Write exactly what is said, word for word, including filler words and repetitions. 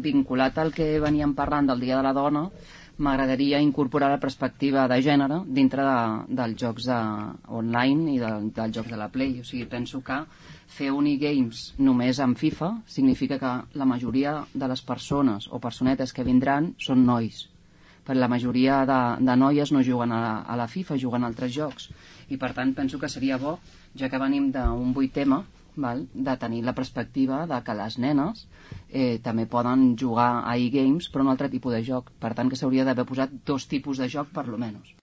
vinculat al que veníem parlant del Dia de la Dona, m'agradaria incorporar la perspectiva de gènere dintre de, dels jocs de, online i de, dels jocs de la Play. O sigui, penso que fer unigames només amb FIFA significa que la majoria de les persones o personetes que vindran són nois. Però la majoria de, de noies no juguen a la, a la FIFA, juguen a altres jocs. I per tant penso que seria bo, ja que venim d'un vuit tema, val, de tenir la perspectiva de que les nenes eh, també poden jugar a e-games però un altre tipus de joc. Per tant que s'hauria d'haver posat dos tipus de joc per lo menys.